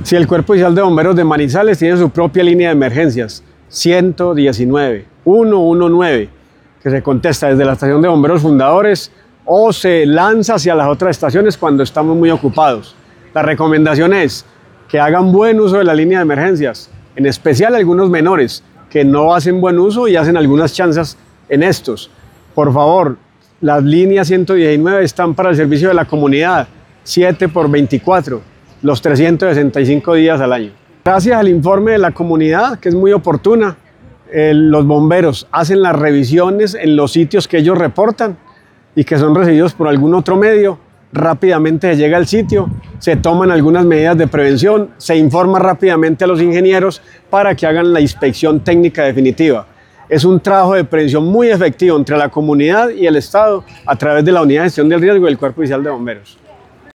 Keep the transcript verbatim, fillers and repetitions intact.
Si el Cuerpo Oficial de Bomberos de Manizales tiene su propia línea de emergencias, ciento diecinueve, ciento diecinueve, que se contesta desde la estación de bomberos fundadores o se lanza hacia las otras estaciones cuando estamos muy ocupados. La recomendación es que hagan buen uso de la línea de emergencias, en especial algunos menores que no hacen buen uso y hacen algunas chanzas en estos. Por favor, las líneas ciento diecinueve están para el servicio de la comunidad, siete por veinticuatro, los trescientos sesenta y cinco días al año. Gracias al informe de la comunidad, que es muy oportuna, eh, los bomberos hacen las revisiones en los sitios que ellos reportan y que son recibidos por algún otro medio. Rápidamente se llega al sitio, se toman algunas medidas de prevención, se informa rápidamente a los ingenieros para que hagan la inspección técnica definitiva. Es un trabajo de prevención muy efectivo entre la comunidad y el Estado a través de la Unidad de Gestión del Riesgo del Cuerpo Oficial de Bomberos.